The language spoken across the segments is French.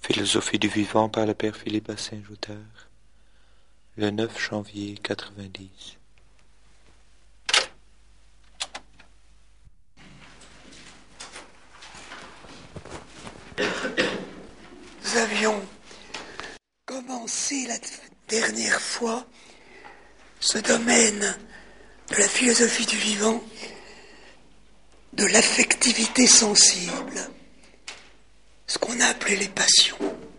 Philosophie du vivant par le père Philippe Bassin-Jouteur, le 9 janvier 90. Nous avions commencé la dernière fois ce domaine de la philosophie du vivant, de l'affectivité sensible, ce qu'on a appelé les passions.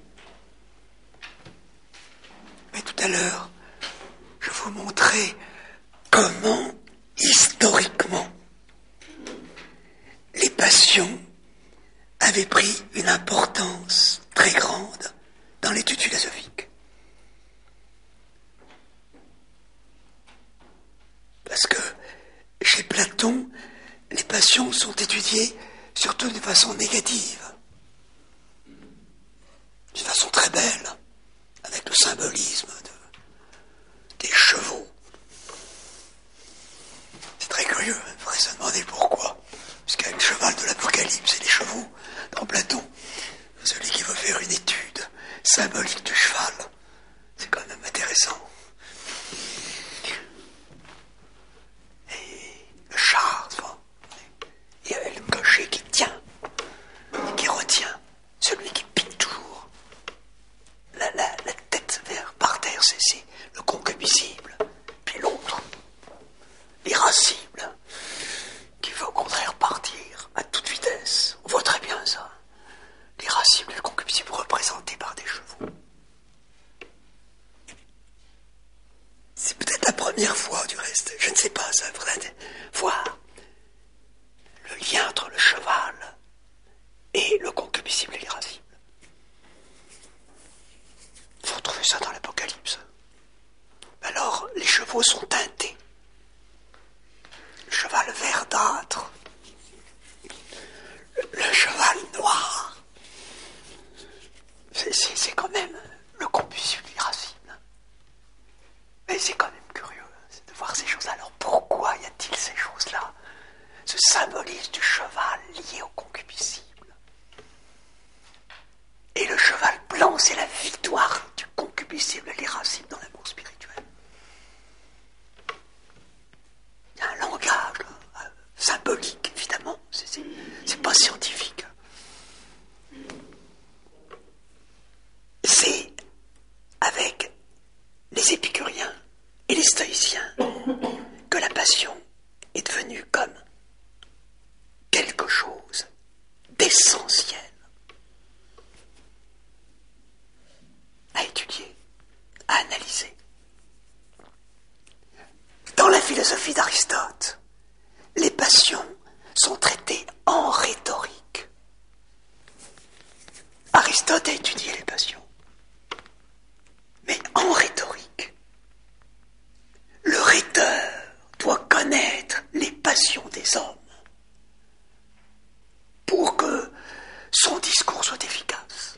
Mais tout à l'heure, je vous montrais comment, historiquement, les passions avaient pris une importance très grande dans l'étude philosophique. Parce que chez Platon, les passions sont étudiées surtout de façon négative, d'une façon très belle, avec le symbolisme des chevaux. C'est très curieux, il faudrait se demander pourquoi. Puisqu'il y a le cheval de l'Apocalypse et les chevaux dans Platon. Celui qui veut faire une étude symbolique du cheval, c'est quand même intéressant. Et le char, il y a le cocher qui tient, qui retient, celui qui pique toujours la tête par terre, c'est le concupiscible. Puis l'autre, l'irascible, qui veut au contraire partir à toute vitesse. On voit très bien ça. L'irascible et le concupiscible représentés par des chevaux. C'est peut-être la première fois, du reste, je ne sais pas, ça faudrait voir le lien entre le cheval et le concupiscible et l'irascible. Il faut trouver ça dans l'Apocalypse. Alors, les chevaux sont teintés. Le cheval verdâtre, le cheval noir. C'est quand même le concupiscible irascible. Mais c'est quand même curieux de voir ces choses-là. Alors pourquoi y a-t-il ces choses-là? Ce symbolisme du cheval lié au concupiscible. Et le cheval blanc, c'est la victoire du concupiscible et l'irascible dans l'amour spirituel. Il y a un langage symbolique, évidemment. C'est pas scientifique. C'est avec les épicuriens et les stoïciens que la passion est devenue comme quelque chose d'essentiel à étudier, à analyser. Dans la philosophie d'Aristote, les passions sont traitées en rhétorique. Aristote a étudié les passions, mais en rhétorique. Le rhéteur doit connaître les passions des hommes pour que son discours soit efficace.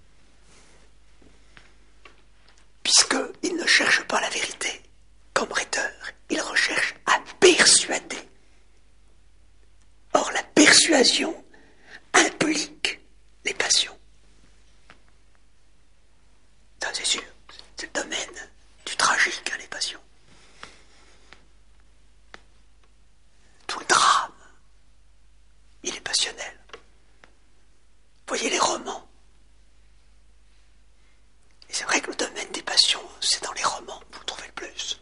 Puisqu'il ne cherche pas la vérité comme rhéteur, il recherche à persuader. Or, la persuasion implique les passions. Ça, c'est sûr. C'est le domaine du tragique, les passions. Tout le drame, il est passionnel. Voyez les romans. Et c'est vrai que le domaine des passions, c'est dans les romans que vous le trouvez le plus.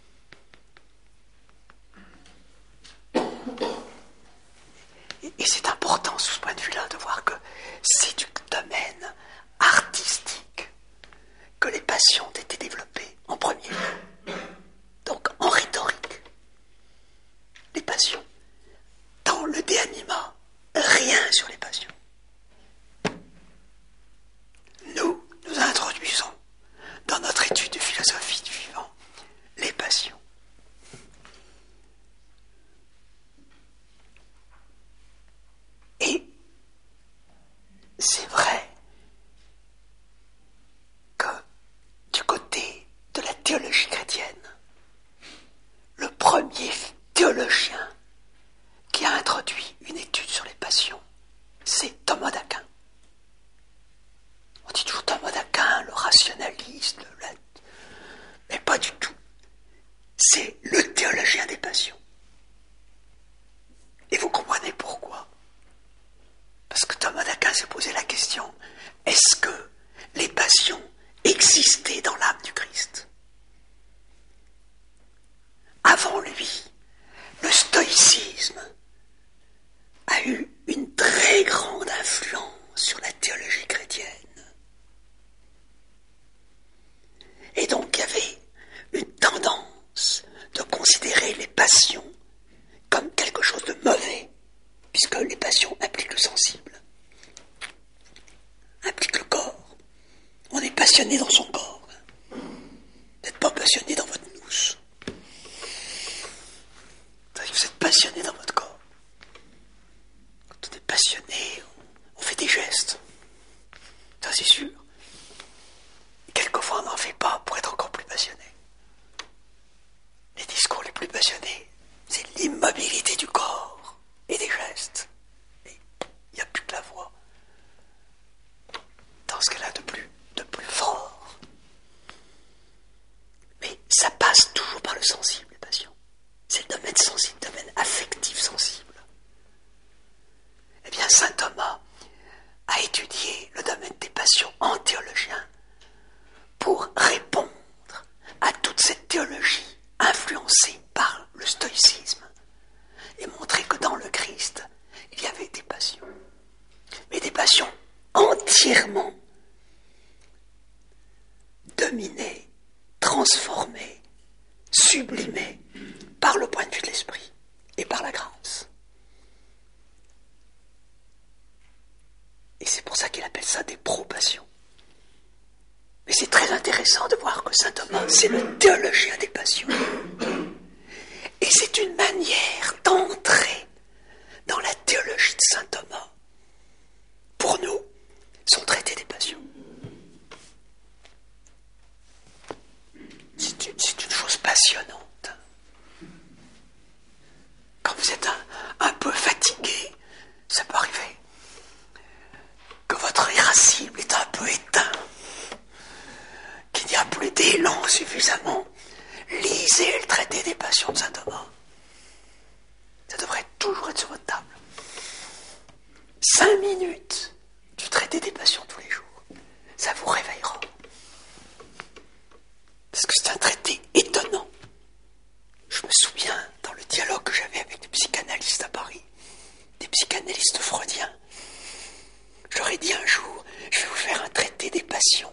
Et c'est important, sous ce point de vue-là, de voir que c'est du domaine artistique que les passions ont été développées en premier lieu. Donc en rhétorique, les passions. Dans le De Anima, rien sur les passions. Nous introduisons dans notre étude de philosophie du vivant les passions. Et c'est vrai que du côté de la théologie chrétienne, le premier théologien qui a introduit une étude sur les passions, c'est Thomas d'Aquin. passionné, on fait des gestes. Ça, c'est sûr. Quelquefois, on n'en fait pas pour être encore plus passionné. Les discours les plus passionnés, c'est l'immobilité du corps et des gestes. Il n'y a plus que la voix. Dans ce cas-là, de plus fort. Mais ça passe toujours par le sensible, les passions. C'est le domaine sensible, le domaine affectif sensible. Eh bien, saint Thomas a étudié le domaine des passions en théologien pour répondre à toute cette théologie influencée par le stoïcisme et montrer que dans le Christ, il y avait des passions. Mais des passions entièrement dominées, transformées, sublimées par le point de vue de l'esprit et par la grâce. Et c'est pour ça qu'il appelle ça des pro-passions. Mais c'est très intéressant de voir que saint Thomas, c'est le théologien des passions. Et c'est une manière d'entrer dans la théologie de saint Thomas. Pour nous, son traité des passions. C'est une chose passionnante. Quand vous êtes un peu fatigué, ça peut arriver, que votre irascible est un peu éteint, qu'il n'y a plus d'élan suffisamment, lisez le traité des passions de saint Thomas. Ça devrait toujours être sur votre table. 5 minutes du traité des passions tous les jours. Ça vous réveillera. Parce que c'est un traité étonnant. Je me souviens, dans le dialogue que j'avais avec des psychanalystes à Paris, des psychanalystes freudiens, je leur ai dit un jour, je vais vous faire un traité des passions,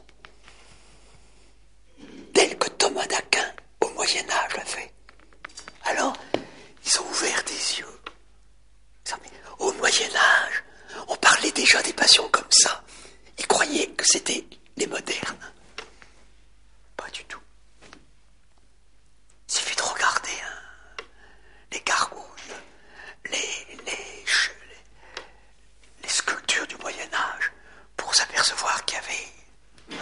tel que Thomas d'Aquin, au Moyen-Âge, l'a fait. Alors, ils ont ouvert des yeux. Au Moyen-Âge, on parlait déjà des passions comme ça. Ils croyaient que c'était les modernes. Pas du tout. Il suffit de regarder les gargouilles, les sculptures du Moyen-Âge pour s'apercevoir qu'il y avait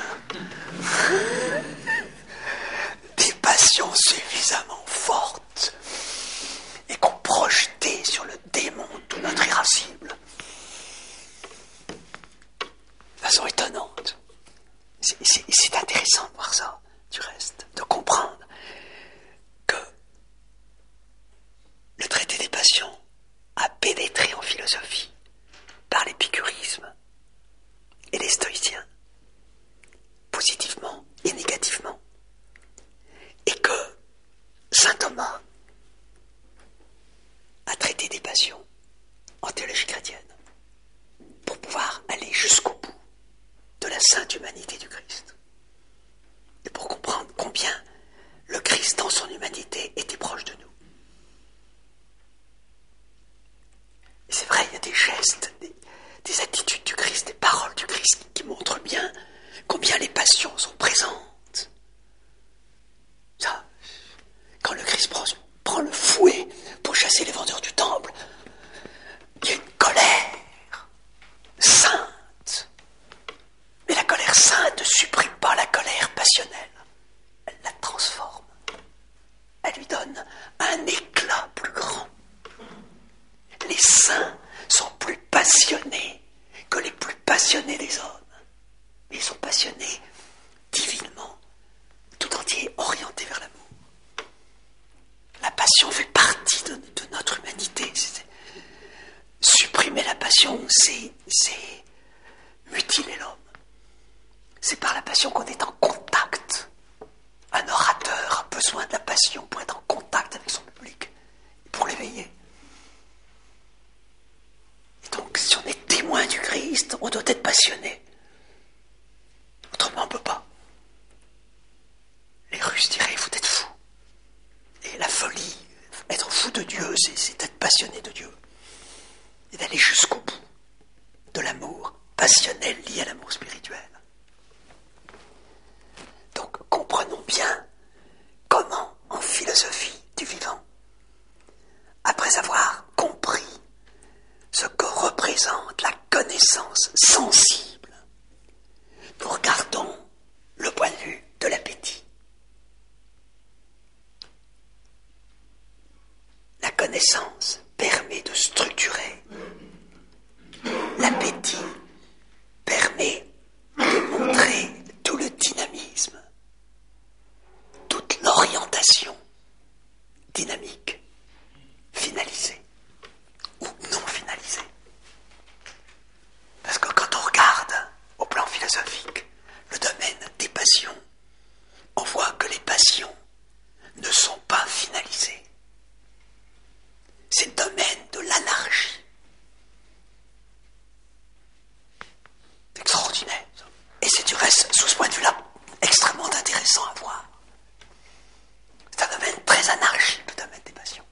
des passions suffisamment fortes et qu'on projetait sur le démon tout notre irascible. De façon étonnante. C'est intéressant de voir ça, du reste, de comprendre que le traité des passions a pénétré en philosophie par l'épicurisme et les stoïciens, positivement et négativement, et que saint Thomas a traité des passions en théologie chrétienne pour pouvoir aller jusqu'au bout de la sainte humanité du Christ et pour comprendre combien le Christ dans son humanité était proche de nous. Et c'est vrai, il y a des gestes, des attitudes du Christ, des paroles du Christ qui montrent bien combien les passions sont présentes. Ça, quand le Christ prend le fouet pour chasser les vendeurs du temple, il y a une colère sainte. Mais la colère sainte ne supprime pas la colère passionnelle. Elle la transforme. Elle lui donne un éclat plus grand. Les saints sont plus passionnés que les plus passionnés des hommes. Mais ils sont passionnés divinement, tout entier orientés vers l'amour. La passion fait partie de notre humanité. Supprimer la passion, c'est mutiler l'homme. C'est par la passion qu'on est en contact. Un orateur a besoin de la passion pour être en contact avec son public, pour l'éveiller. Et donc, si on est témoin du Christ, on doit être passionné. Autrement, on ne peut pas. Les Russes diraient, il faut être fou. Et la folie, être fou de Dieu, c'est être passionné de Dieu. Et d'aller jusqu'au bout de l'amour passionnel lié à l'amour spirituel. Donc, comprenons bien comment, en philosophie du vivant, après avoir compris ce que représente représente la connaissance sensible, nous regardons le point de vue de l'appétit. La connaissance permet de structurer. L'appétit permet de montrer tout le dynamisme, toute l'orientation dynamique, finalisée ou non finalisée. Parce que quand on regarde au plan philosophique le domaine des passions, on voit que les passions ne sont pas finalisées. C'est le domaine de l'anarchie. C'est extraordinaire. Et c'est du reste, sous ce point de vue-là, extrêmement intéressant à voir. C'est un domaine très anarchique, le domaine des passions.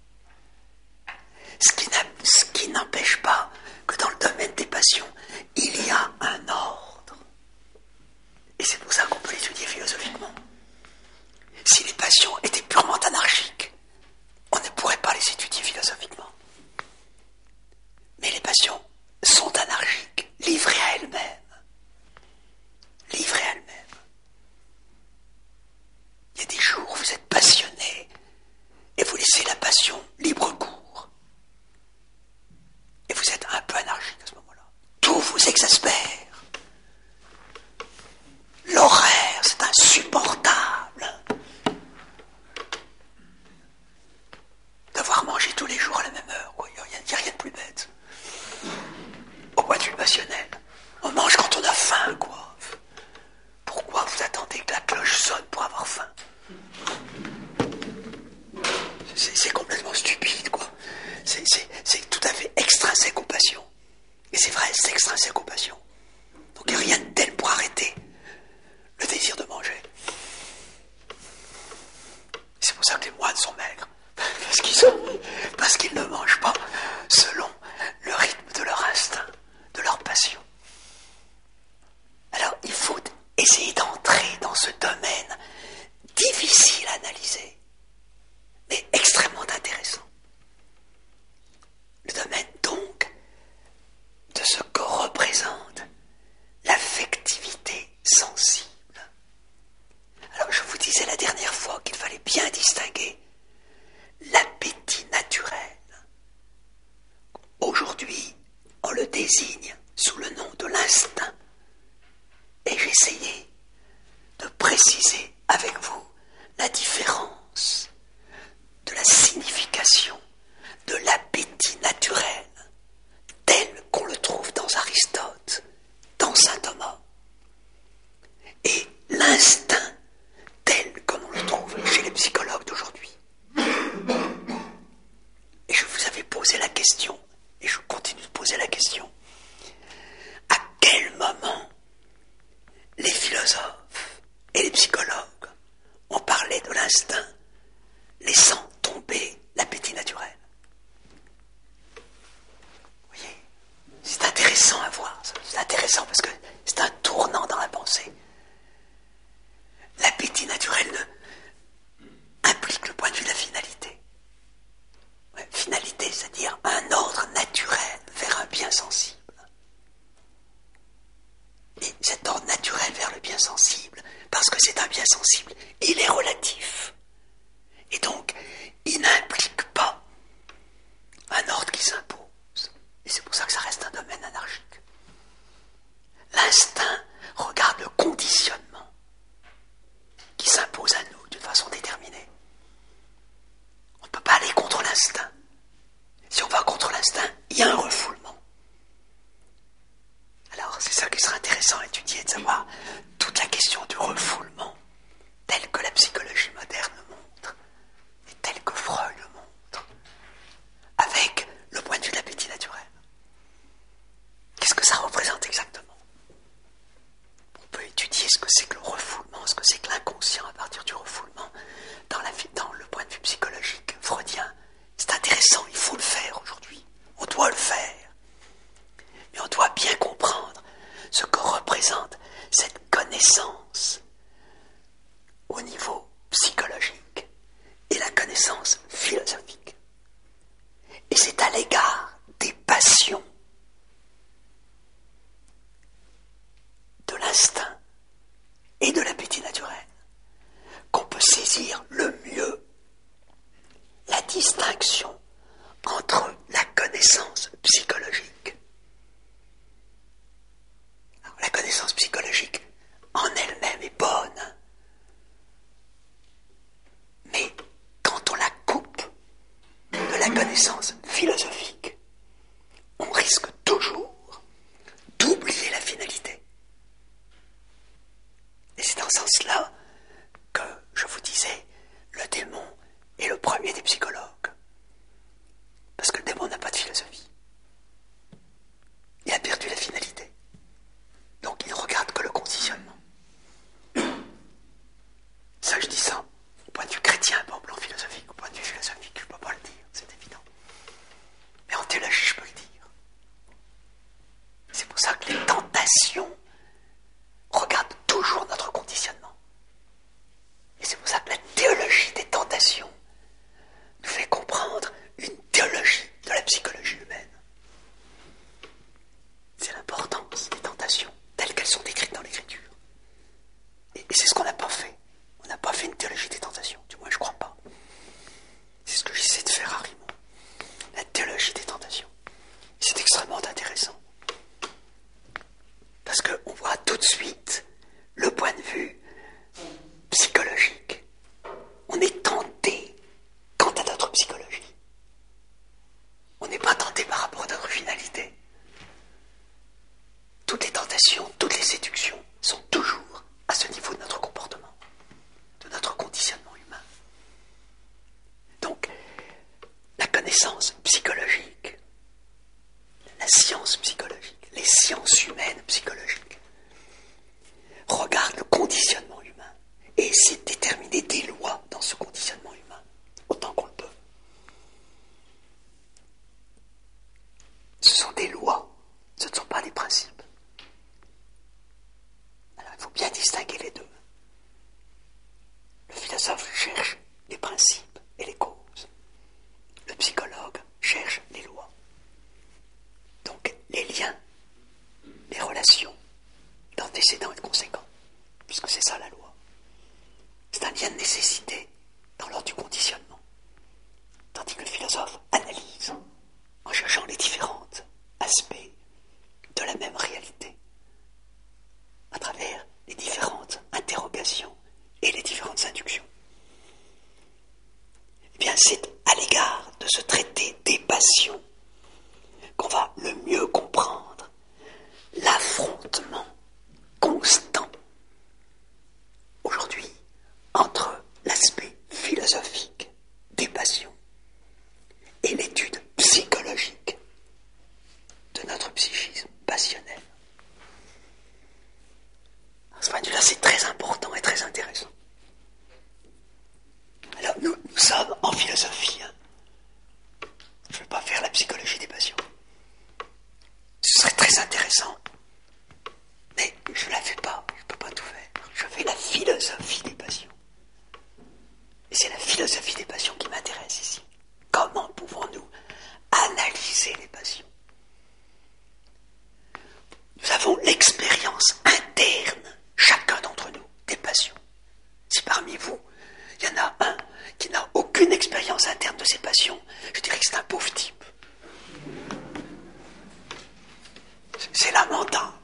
Ce qui n'empêche pas que dans le domaine des passions, il y a un ordre. Et c'est pour ça qu'on peut l'étudier philosophiquement. Si les passions étaient purement anarchiques, on ne pourrait pas les étudier philosophiquement. Mais les passions sont anarchiques, livrées à elles-mêmes. Livrées à elles-mêmes. Il y a des jours où vous êtes passionné et vous laissez la passion libre cours. Et vous êtes un peu anarchique à ce moment-là. Tout vous exaspère. L'horaire, c'est insupportable. D'avoir mangé tous les jours à la même heure, quoi. Il n'y a rien de plus bête. Au point de vue passionnel. On mange quand on a faim, quoi. Pourquoi vous attendez que la cloche sonne pour avoir faim? C'est complètement stupide, quoi. C'est tout à fait extrinsèque aux passions. Et c'est vrai, c'est extrinsèque aux passions. Donc il n'y a rien de tel pour arrêter le désir de manger. C'est pour ça que les moines sont maigres. Parce qu'ils ne mangent pas selon le rythme de leur instinct, de leur passion. Alors il faut essayer d'entrer dans ce domaine difficile à analyser, mais extrêmement intéressant. Le domaine donc de ce que représente l'affectivité sensible. Alors je vous disais la dernière fois qu'il fallait bien distinguer l'appétit naturel. Aujourd'hui, on le désigne sous le nom de l'instinct. Et j'essayais de préciser avec vous la différence de la signification de l'appétit naturel tel qu'on le trouve dans Aristote, dans saint Thomas, et l'instinct tel qu'on le trouve chez les psychologues d'aujourd'hui. Et je vous avais posé la question, et je continue de poser la question, à quel moment les philosophes et les psychologues ont parlé de l'instinct, laissant tomber l'appétit naturel? Vous voyez, c'est intéressant à voir, ça. C'est intéressant parce que c'est un tournant dans la pensée. L'appétit naturel implique le point de vue de la finalité. Ouais, finalité, c'est-à-dire un ordre naturel vers un bien sensible. Et cet ordre naturel vers le bien sensible, parce que c'est un bien sensible, il est relatif. Et donc, il n'implique pas un ordre qui s'impose. Et c'est pour ça que ça reste un domaine anarchique. L'instinct regarde le conditionnement qui s'impose à nous d'une façon déterminée. On ne peut pas aller contre l'instinct. Si on va contre l'instinct, il y a un refoulement. Alors, c'est ça qui sera intéressant à étudier, de savoir toute la question du refoulement, telle que la psychologie moderne montre, et telle que Freud le montre, avec le point de vue de l'appétit naturel. Qu'est-ce que ça représente exactement? On peut étudier ce que c'est que le refoulement, ce que c'est que l'inconscient à partir du refoulement, dans le point de vue psychologique freudien. C'est intéressant, il faut le faire aujourd'hui. On doit le faire. Mais on doit bien comprendre ce que représente cette connaissance au niveau psychologique et la connaissance philosophique. Et c'est à l'égard des passions science psychologique, les sciences humaines psychologiques, regardent le conditionnement humain et essaient de déterminer des lois dans ce conditionnement humain, autant qu'on le peut. Ce sont des lois, ce ne sont pas des principes. Alors il faut bien distinguer les deux. Le philosophe cherche les principes et les causes. Le psychologue cherche les lois. Donc les liens, les relations, d'antécédents et de conséquents, puisque c'est ça la loi. C'est un lien de nécessité dans l'ordre du conditionnement. Tandis que le philosophe analyse en cherchant les différents aspects de la même réalité à travers les différentes interrogations et les différentes inductions. Eh bien, c'est à l'égard de ce traité des passions qu'on va le mieux comprendre l'affrontement constant aujourd'hui entre l'aspect philosophique des passions et l'étude psychologique de notre psychisme passionnel. À ce point de vue-là, c'est très important et très intéressant. Alors, nous sommes en philosophie. Je ne vais pas faire la psychologie des passions. Ce serait très intéressant. Mais je ne la fais pas. Je ne peux pas tout faire. Je fais la philosophie des passions. Et c'est la philosophie des passions qui m'intéresse ici. Comment pouvons-nous analyser les passions? Nous avons l'expérience interne, chacun d'entre nous, des passions. Si parmi vous, il y en a un qui n'a aucune expérience interne de ses passions, je dirais que c'est un pauvre type. C'est lamentable.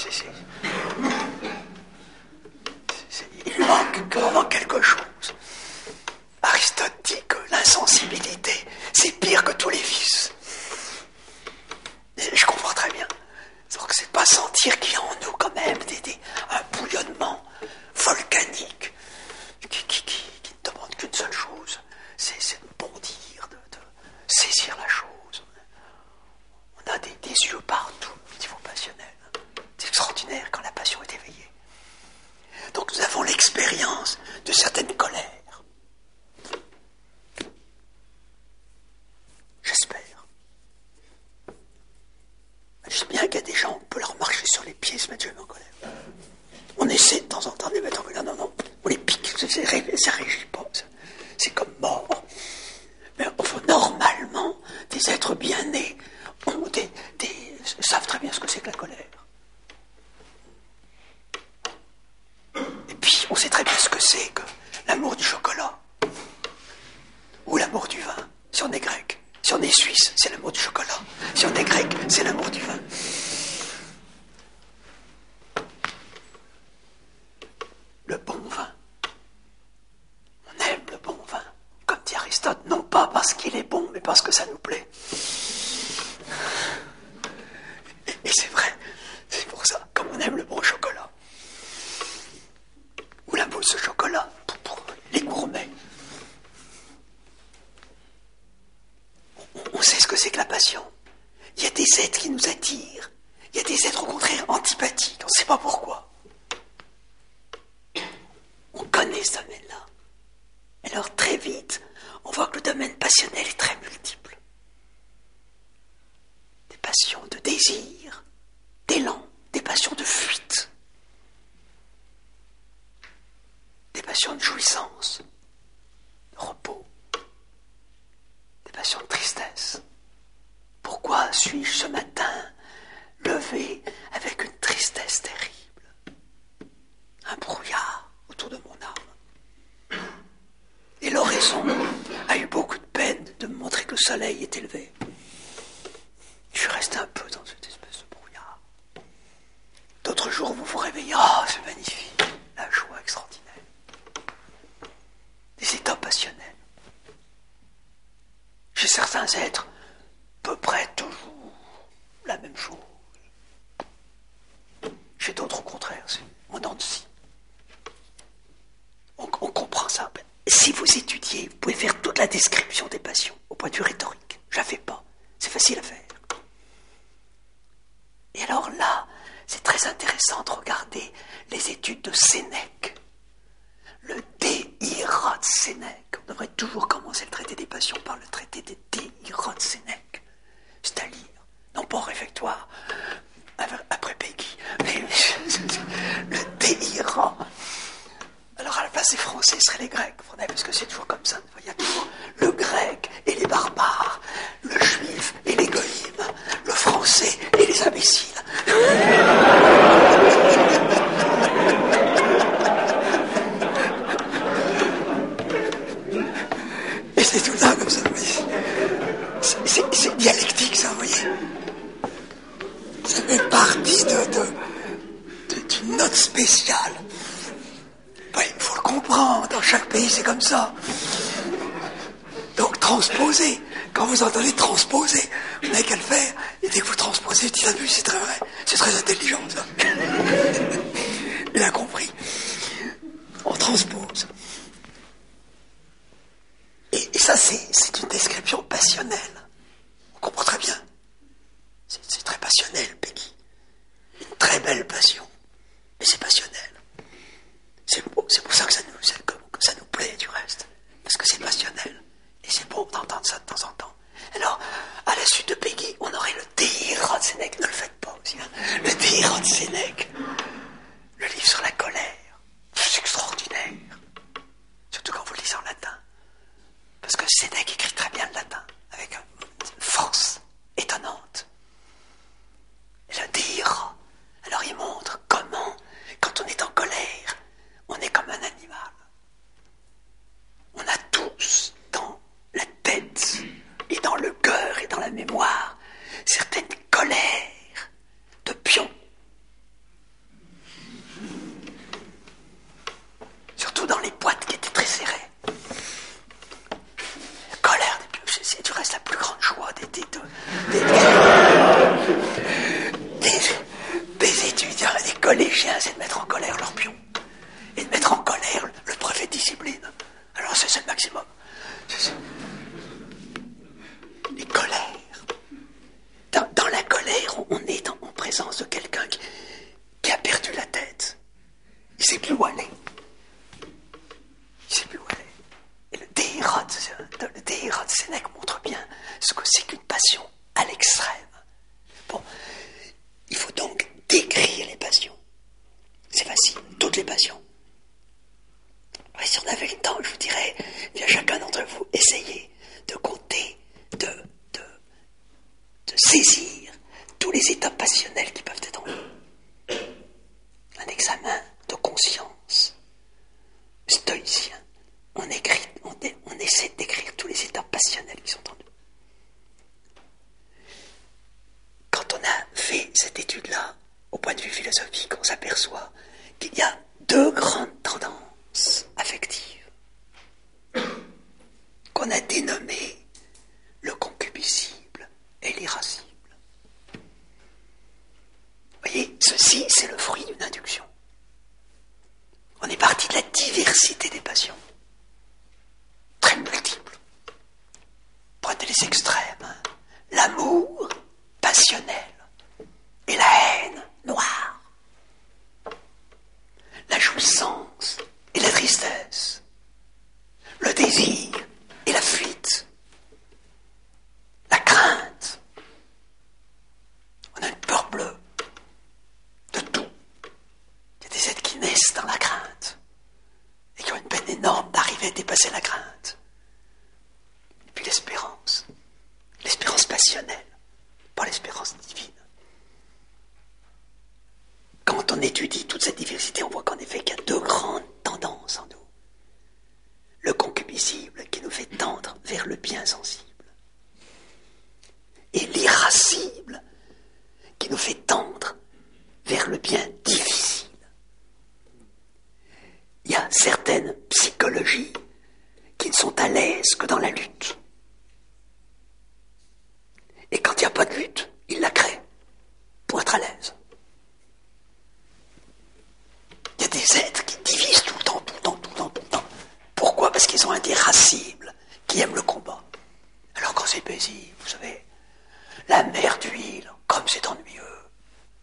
Il lui manque quelque chose. Aristote dit que l'insensibilité, c'est pire que tous les vices. Et je comprends très bien. Donc c'est pas sentir qu'il y a en nous quand même un bouillonnement volcanique qui ne demande qu'une seule chose, c'est de bondir, de saisir la chose. On a des yeux partout au niveau passionnel. C'est extraordinaire quand la passion est éveillée. Donc nous avons l'expérience de certaines colères. J'espère. Je sais bien qu'il y a des gens, on peut leur marcher sur les pieds et se mettre jamais en colère. On essaie de temps en temps de les mettre en colère. Non, on les pique, ça régit pas. C'est comme mort. Mais enfin, normalement, des êtres bien nés savent très bien ce que c'est que la colère. Et puis, on sait très bien ce que c'est que l'amour du chocolat. Ou l'amour du vin, si on est grec. Si on est suisse, c'est l'amour du chocolat. Si on est grec, c'est l'amour du vin. Le bon vin. On aime le bon vin. Comme dit Aristote, non pas parce qu'il est bon, mais parce que ça nous plaît. Et c'est vrai. C'est pour ça, comme on aime le bon chocolat. Ou la mousse au chocolat, pour les gourmets. On sait ce que c'est que la passion. Il y a des êtres qui nous attirent. Il y a des êtres au contraire antipathiques. On ne sait pas pourquoi. On connaît ce domaine-là. Alors très vite, on voit que le domaine passionnel est très multiple. Des passions de désir, d'élan, des passions de fuite, des passions de jouissance, de repos, des passions de tristesse. Pourquoi suis-je ce matin levé avec une tristesse terrible? Un brouillard autour de mon âme. Et l'oraison a eu beaucoup de peine de me montrer que le soleil est élevé. Je suis resté un peu dans cette espèce de brouillard. D'autres jours, vous vous réveillez, c'est magnifique, la joie extraordinaire. Des états passionnels. Chez certains êtres, à peu près toujours la même chose. Chez d'autres, au contraire, c'est en dents de scie. On comprend ça. Si vous étudiez, vous pouvez faire toute la description des passions au point de vue rhétorique. Je la fais pas. C'est facile à faire. Et alors là, c'est très intéressant de regarder les études de Sénèque. Le Déira de Sénèque. On devrait toujours commencer le traité des passions par le traité des Déira de Sénèque. C'est à lire, non pas au réfectoire, après Peggy, mais le Déira. Alors à la place des Français, ce seraient les Grecs, puisque c'est toujours comme ça. Il y a toujours le Grec et les barbares, le Juif et les Goïms, le Français et les imbéciles. Et c'est tout ça comme ça. C'est dialectique, ça, vous voyez. Ça fait partie d'une note spéciale. Il faut le comprendre, dans chaque pays c'est comme ça. Donc transposer, quand vous entendez transposer, vous n'avez qu'à le faire, et dès que vous transposez, vous dites, ah, c'est très vrai, c'est très intelligent ça. Il a compris. On transpose. Et ça c'est une description passionnelle. On comprend très bien. C'est très passionnel, Peggy. Une très belle passion. Mais c'est passionnel. C'est pour ça que ça nous plaît du reste. Parce que c'est passionnel. Et c'est bon d'entendre ça de temps en temps. Alors, à la suite de Peggy, on aurait le Déira de Sénèque. Ne le faites pas aussi. Hein. Le Déira de Sénèque. Le livre sur la colère. C'est extraordinaire. Surtout quand vous le lisez en latin. Parce que Sénèque écrit très bien le latin. Avec une force étonnante. Et le Déira. Alors il montre comment, quand on est en colère, on est comme un animal. On a tous dans la tête et dans le cœur et dans la mémoire certaines colères de pion. Surtout dans les boîtes qui étaient très serrées. La colère des pions, c'est du reste la plus grande joie des étudiants et des collégiens, c'est de mettre en colère leurs pions. Et de mettre en colère le préfet de discipline. Alors c'est le maximum. Les colères. Dans la colère, on est en présence de quelqu'un qui a perdu la tête. Il ne sait plus où aller. Et le Déira de Sénèque montre bien ce que c'est qu'une passion à l'extrême. Bon, il faut donc décrire les passions. C'est facile, toutes les passions. Et si on avait le temps, je vous dirais, bien chacun d'entre vous, essayez de compter, de saisir tous les états passionnels qui peuvent être en vous. Un examen de conscience stoïcien. On essaie de décrire tous les états passionnels qui sont en nous. Quand on a fait cette étude-là, au point de vue philosophique, on s'aperçoit qu'il y a deux grandes tendances affectives qu'on a dénommées le concupiscible et l'irascible. Vous voyez, ceci, c'est le fruit d'une induction. On est parti de la diversité des passions, très multiples. Prenez les extrêmes, hein. L'amour passionnel et la haine noire. La jouissance et la tristesse. Le désir et la fuite. La crainte. On a une peur bleue de tout. Il y a des êtres qui naissent dans la crainte et qui ont une peine énorme d'arriver à dépasser la crainte. Et puis l'espérance. L'espérance passionnelle, pas l'espérance divine. Quand on étudie toute cette diversité, on voit qu'en effet qu'il y a deux grandes tendances en nous. Le concupiscible qui nous fait tendre vers le bien sensible. Et l'irascible qui nous fait tendre vers le bien difficile. Il y a certaines psychologies qui ne sont à l'aise que dans la lutte. Et quand il n'y a pas de lutte, ils la créent pour être à l'aise. Il y a des êtres qui divisent tout le temps. Pourquoi ? Parce qu'ils ont un irascible qui aime le combat. Alors quand c'est paisible, vous savez, la mer d'huile, comme c'est ennuyeux.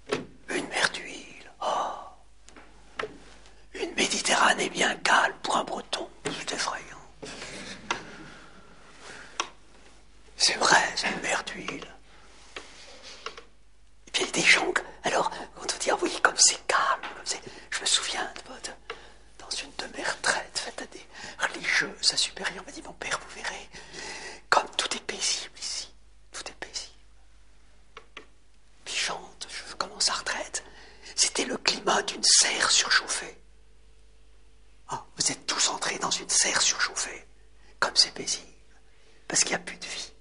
est des gens... Alors, quand on dit, ah oui, comme c'est calme, je me souviens dans une de mes retraites, faite à des religieuses, à supérieurs, on m'a dit, mon père, vous verrez, comme tout est paisible ici, tout est paisible. Puis chante, je commence à retraite, c'était le climat d'une serre surchauffée. Ah, vous êtes tous entrés dans une serre surchauffée, comme c'est paisible, parce qu'il n'y a plus de vie.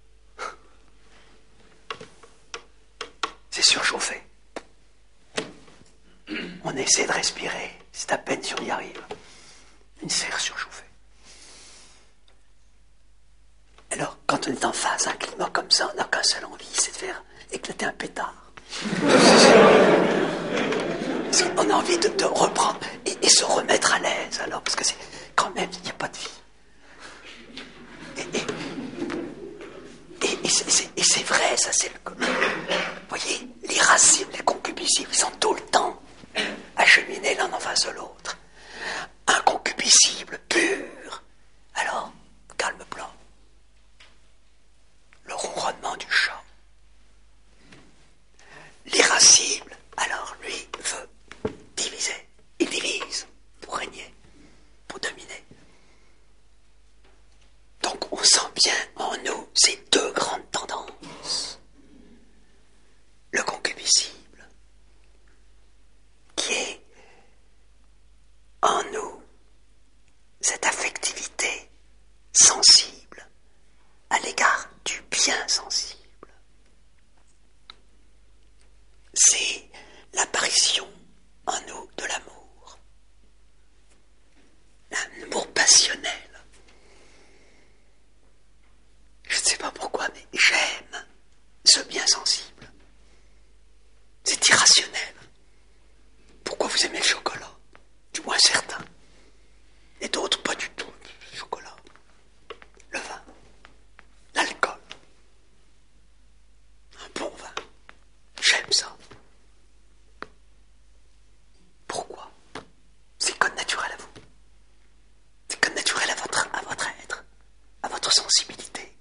C'est surchauffé. On essaie de respirer, c'est à peine si on y arrive. Une serre surchauffée. Alors, quand on est en face à un climat comme ça, on n'a qu'un seul envie, c'est de faire éclater un pétard. Parce qu'on a envie de reprendre et se remettre à l'aise, alors, parce que c'est quand même, il n'y a pas de vie. Et c'est vrai, ça c'est le... Vous voyez, l'irascible, les concupiscibles, ils sont tout le temps acheminés l'un en face de l'autre. Un concupiscible pur, alors, calme plat. Le ronronnement du chat. L'irascible, alors lui, veut diviser. Il divise pour régner, pour dominer. Donc on sent bien en nous ces deux grandes tendances. Le concupiscible, qui est en nous cette affectivité sensible à l'égard du bien sensible. C'est l'apparition en nous de l'amour. L'amour passionnel. Je ne sais pas pourquoi, mais j'aime ce bien sensible. C'est irrationnel. Pourquoi vous aimez le chocolat? Du moins certains. Et d'autres pas du tout. Le chocolat, le vin, l'alcool, un bon vin. J'aime ça. Pourquoi? C'est code naturel à vous. C'est code naturel à votre être, à votre sensibilité.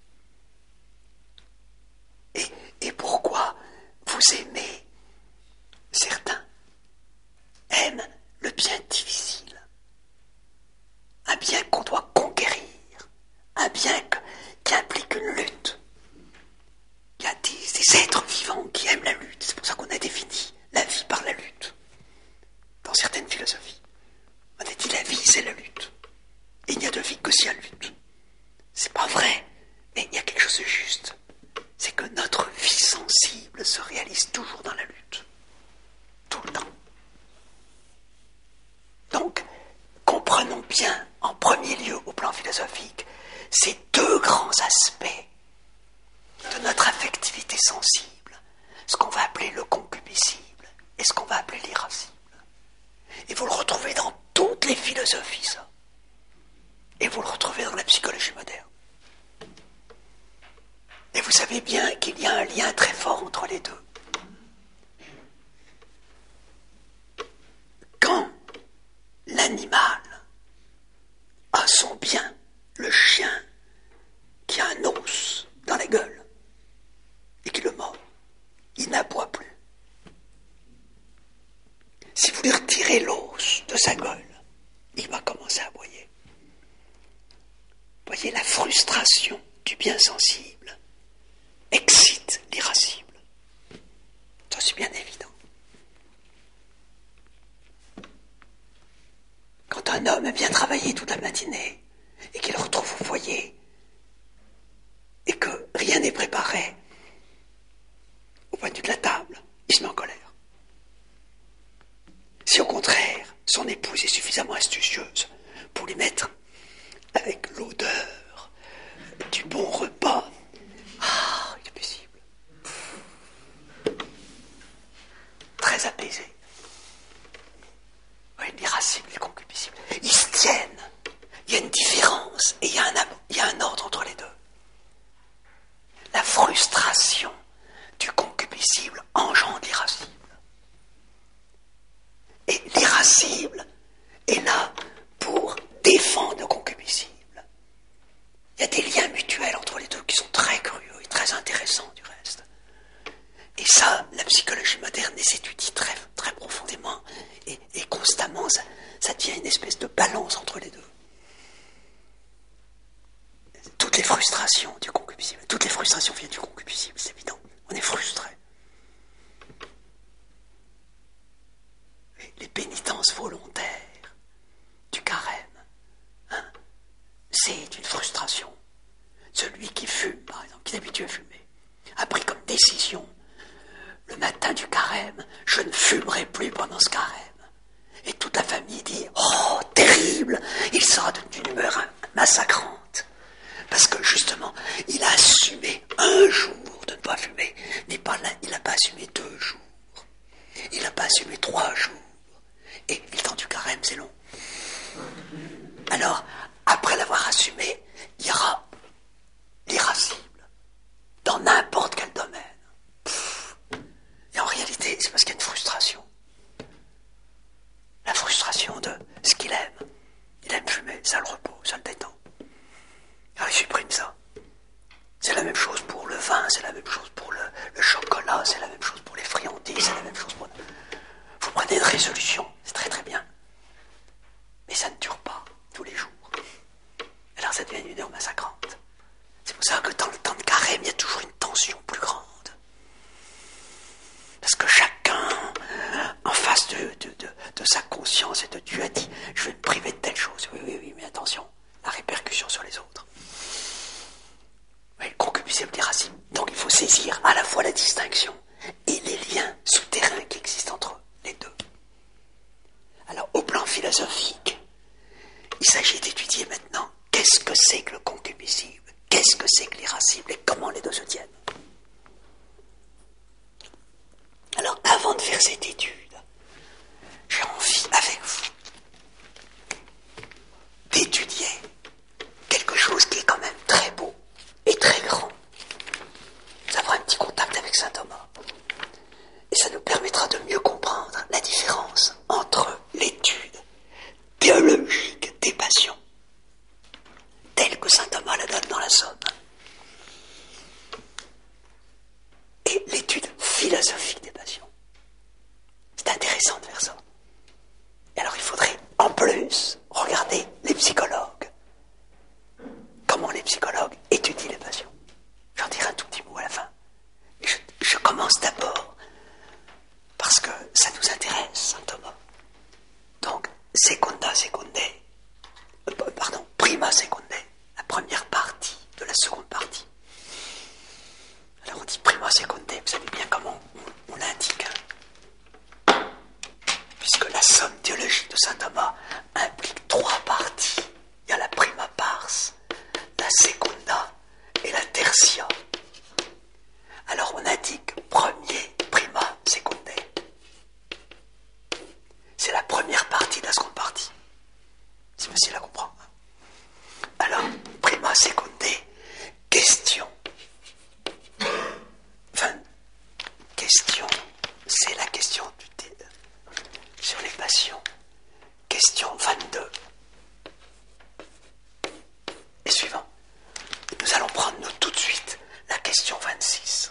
Et pourquoi vous aimez, certains aiment le bien difficile, un bien qu'on doit conquérir, un bien qui implique une lutte. Il y a des êtres vivants qui aiment la lutte, c'est pour ça qu'on a défini la vie par la lutte. Dans certaines philosophies, on a dit la vie c'est la lutte. Et il n'y a de vie que s'il y a lutte. C'est pas vrai, mais il y a quelque chose de juste. C'est que notre vie sensible se réalise toujours dans la lutte. Tout le temps. Donc, comprenons bien, en premier lieu, au plan philosophique, ces deux grands aspects de notre affectivité sensible. Ce qu'on va appeler le concupiscible et ce qu'on va appeler l'irascible. Et vous le retrouvez dans toutes les philosophies, ça. Et vous le retrouvez dans la psychologie moderne. Et vous savez bien qu'il y a un lien très fort entre les deux. Quand l'animal a son bien, le chien qui a un os dans la gueule et qui le mord, il n'aboie plus. Si vous lui retirez l'os de sa gueule, il va commencer à aboyer. Vous voyez, la frustration du bien sensible excite l'irascible. Ça, c'est bien évident. Quand un homme vient travailler toute la matinée et qu'il retrouve au foyer et que rien n'est préparé au point de vue de la table, il se met en colère. Si au contraire, son épouse est suffisamment astucieuse pour lui mettre avec l'odeur du bon repas, il est paisible. Très apaisé. Oui, l'irascible et le concupiscible. Ils se tiennent. Il y a une différence et il y a un ordre entre les deux. La frustration du concupiscible engendre l'irascible. Et l'irascible est là pour défendre le concupiscible. Il y a des liens mutuels entre les deux qui sont très curieux et très intéressants du reste. Et ça, la psychologie moderne les étudie très, très profondément et constamment, ça devient une espèce de balance entre les deux. Toutes les frustrations du concupiscible, toutes les frustrations viennent du concupiscible, c'est évident. On est frustré. Les pénitences volontaires du carême, hein, c'est une frustration. Celui qui fume, par exemple, qui est habitué à fumer, a pris comme décision, le matin du carême, je ne fumerai plus pendant ce carême. Et toute la famille dit, oh, terrible, il sera d'une humeur massacrante. Parce que justement, il a assumé un jour de ne pas fumer. Il n'a pas assumé 2 jours. Il n'a pas assumé 3 jours. Et le temps du carême, c'est long. Alors, après l'avoir assumé, il y aura l'irascible. Dans n'importe quel domaine. Et en réalité, c'est parce qu'il y a une frustration. La frustration de ce qu'il aime. Il aime fumer, ça le repose, ça le détend. Alors il supprime ça. C'est la même chose pour le vin, c'est la même chose pour le chocolat, c'est la même chose pour les friandises, c'est la même chose pour... Vous prenez une résolution, c'est très très bien. Mais ça ne dure pas tous les jours. Alors ça devient une heure massacrante. C'est pour ça que dans le temps de carême, il y a toujours une tension plus grande. Parce que chacun, en face de sa conscience et de Dieu, a dit, je vais me priver de telle chose. Oui, mais attention, la répercussion sur les autres. Oui, concupiscible d'irascible. Donc il faut saisir à la fois la distinction et les liens souterrains qui existent entre les deux. Alors, au plan philosophique, il s'agit d'étudier maintenant qu'est-ce que c'est que le concupiscible, qu'est-ce que c'est que l'irascible et comment les deux se tiennent. Alors, avant de faire cette étude, j'ai envie, avec vous, d'étudier quelque chose qui est quand même très beau et très grand. Nous avons un petit contact avec saint Thomas. Et ça nous permettra de mieux comprendre la différence entre l'étude théologique des passions, telle que saint Thomas la donne dans la Somme, et l'étude philosophique des passions. C'est intéressant de faire ça. Et alors il faudrait en plus regarder les psychologues. Comment les psychologues étudient les passions. J'en dirai un tout petit mot à la fin. Et je commence d'abord parce que ça nous intéresse, saint Thomas. Donc, prima secunde, la première partie de la seconde partie. Alors on dit prima secunde, vous savez bien comment on l'indique. Puisque la somme théologique de saint Thomas implique 3 parties. Il y a la prima pars, la secunda et la tertia. Alors on indique premier, prima secunde. C'est la première partie de la seconde partie. C'est facile à comprendre. Alors, prima secunde, question. Question, c'est la question sur les passions. Question 22. Et suivant. Nous allons prendre tout de suite la question 26.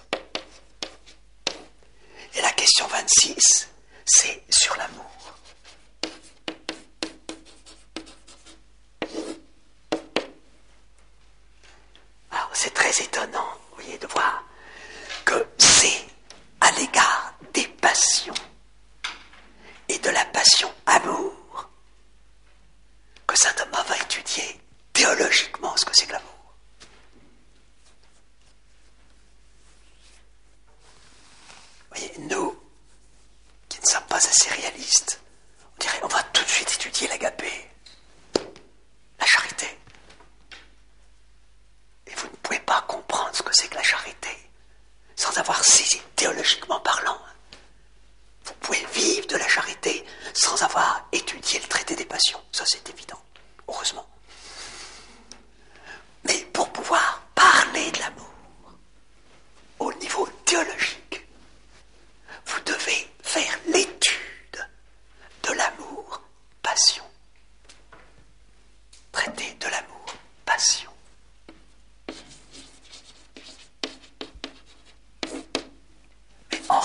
Et la question 26, c'est sur l'amour. Alors, c'est très étonnant, vous voyez, de voir que c'est à l'égard des passions et de la passion amour que saint Thomas va étudier théologiquement ce que c'est que l'amour. Vous voyez, nous, qui ne sommes pas assez réalistes, on dirait on va tout de suite étudier l'agapé, la charité. Et vous ne pouvez pas comprendre ce que c'est que la charité sans avoir saisi théologiquement parlant. Vous pouvez vivre de la charité sans avoir étudié le traité des passions. Ça, c'est évident, heureusement. Mais pour pouvoir parler de l'amour au niveau théologique, vous devez faire l'étude de l'amour-passion. Traité de l'amour-passion. Mais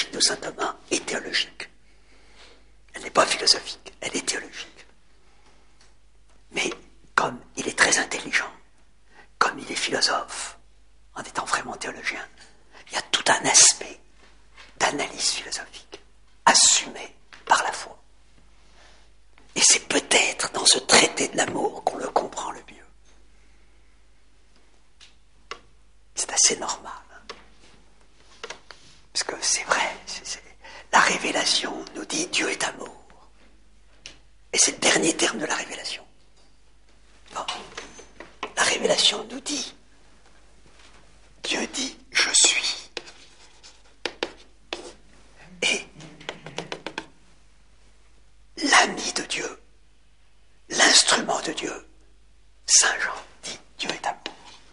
théologie de saint Thomas est théologique. Elle n'est pas philosophique, elle est théologique. Mais comme il est très intelligent, comme il est philosophe, en étant vraiment théologien, il y a tout un aspect d'analyse philosophique assumé par la foi. Et c'est peut-être dans ce traité de l'amour qu'on le comprend le mieux. C'est assez normal. Parce que c'est vrai, la révélation nous dit Dieu est amour. Et c'est le dernier terme de la révélation. Bon. La révélation nous dit, Dieu dit, je suis. Et l'ami de Dieu, l'instrument de Dieu, Saint Jean dit, Dieu est amour.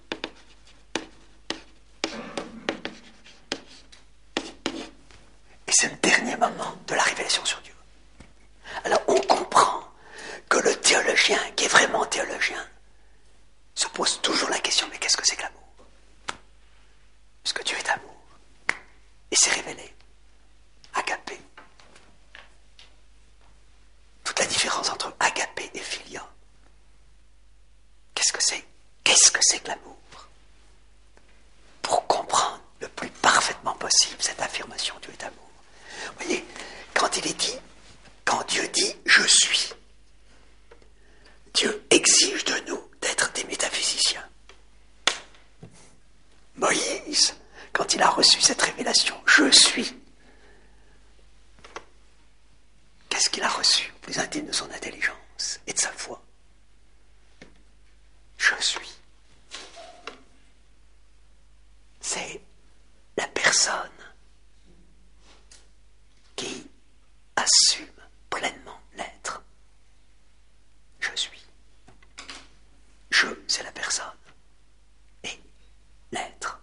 Et c'est le dernier moment de la révélation sur Dieu. Alors on comprend que le théologien, qui est vraiment théologien, se pose toujours la question, mais qu'est-ce que c'est que l'amour? Parce que Dieu est amour. Et c'est révélé. Agapé. Toute la différence entre agapé et philia. Qu'est-ce que c'est? Qu'est-ce que c'est que l'amour? Pour comprendre le plus parfaitement possible cette affirmation, Dieu est amour. Vous voyez, quand Dieu dit « je suis », Dieu exige de nous d'être des métaphysiciens. Moïse, quand il a reçu cette révélation, je suis. Qu'est-ce qu'il a reçu, plus intime de son intelligence et de sa foi? Je suis. C'est la personne qui assume pleinement l'être. Je suis. Je, c'est la personne. Et l'être.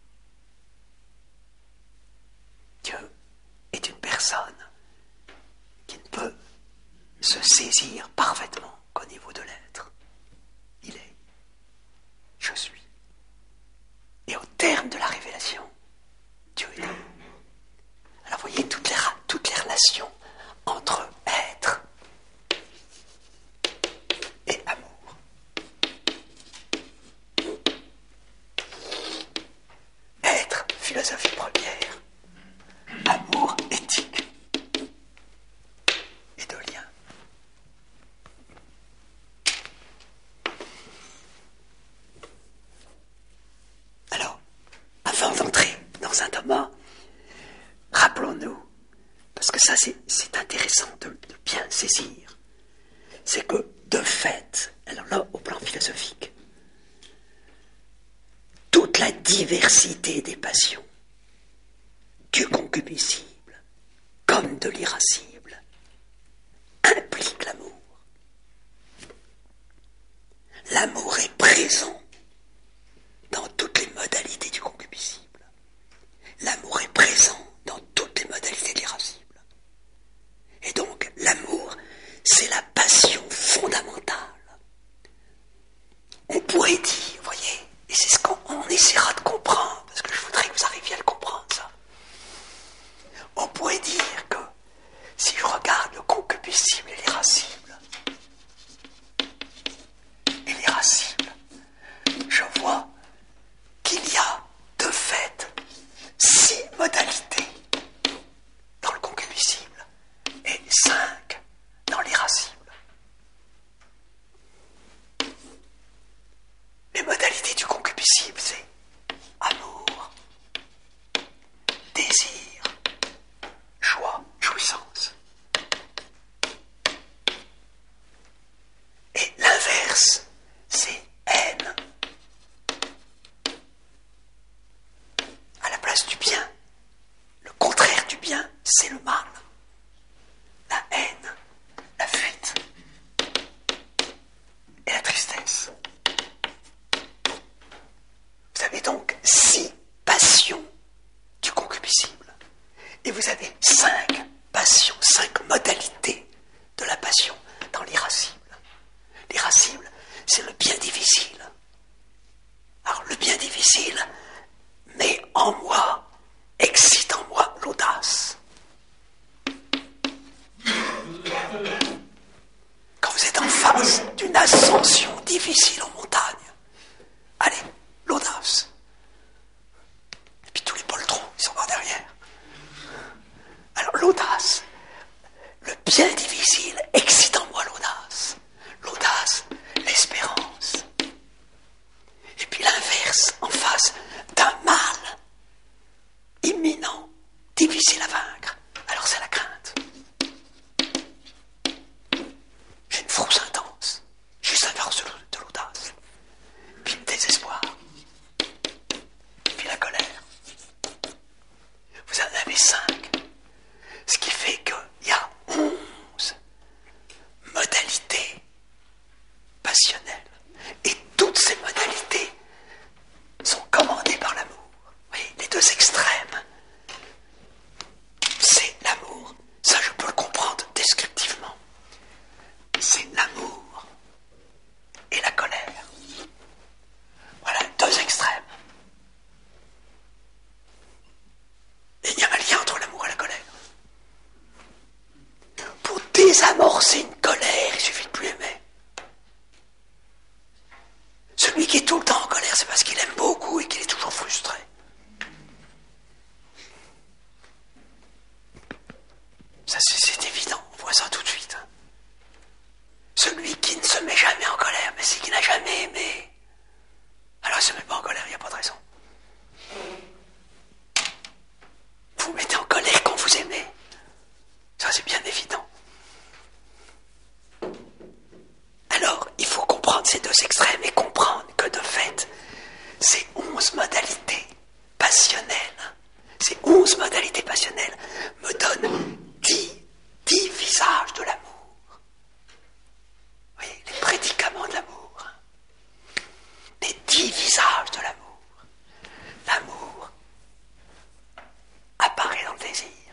Dieu est une personne qui ne peut se saisir parfaitement qu'au niveau de l'être. Il est. Je suis. Et au terme de la révélation, Dieu est amour. Alors vous voyez toutes les relations entre être et amour. Être, philosophie première. Amour, éthique. Et de lien. Alors, avant d'entrer dans Saint Thomas, rappelons-nous, parce que ça c'est intéressant de bien saisir, c'est que de fait, alors là au plan philosophique, toute la diversité des passions, du concupiscible comme de l'irascible, implique l'amour. L'amour est présent dans toutes les modalités du concupiscible. L'amour est présent dans toutes les modalités de l'irascible. Et donc, l'amour, c'est la passion fondamentale. On pourrait dire, vous voyez, et c'est ce qu'on essaiera de comprendre, parce que je voudrais que vous arriviez à le comprendre, ça. On pourrait dire que, si je regarde le concupiscible et l'irascible, je vois qu'il y a, de fait, 6 modalités dans le concupiscible et 5 dans l'irascible. Les modalités du concupiscible, c'est amour, désir, joie, jouissance. Et l'inverse, c'est haine. À la place du bien, le contraire du bien, c'est le mal. La haine, la fuite et la tristesse. Vous avez donc 6 passions du concupiscible. Et vous avez 5 passions, 5 modalités de la passion dans l'irascible. L'irascible, c'est le bien difficile. Alors le bien difficile met en moi, excite en moi l'audace. bien difficile, excite en moi l'audace. L'audace, l'espérance. Et puis l'inverse, en face d'un mal imminent, difficile à vaincre, alors c'est la crainte. J'ai une frousse intense, juste l'inverse de l'audace. Puis le désespoir. Puis la colère. Vous en avez 5. Ce qui fait qu'il y a 11 modalités passionnelles. Et toutes ces modalités sont commandées par l'amour. Oui, les deux extrêmes. C'est l'amour. Ça, je peux le comprendre descriptivement. C'est l'amour et la colère. Voilà, 2 extrêmes. Et il y a un lien entre l'amour et la colère. Pour désamorcer une colère, il suffit de plus aimer. Celui qui est tout le temps en colère, c'est parce qu'il aime beaucoup et qu'il est toujours frustré. Ça, c'est évident, on voit ça tout de suite. Celui qui ne se met jamais en colère, mais c'est qui n'a jamais aimé. Alors il ne se met pas en colère, il n'y a pas de raison. Vous vous mettez en colère quand vous aimez. Ça, c'est bien évident. Alors, il faut comprendre ces 2 extrêmes et comprendre que de fait, ces 11 modalités passionnelles, me donnent 10 visages de l'amour. Oui, les prédicaments de l'amour. Les 10 visages de l'amour. L'amour apparaît dans le désir.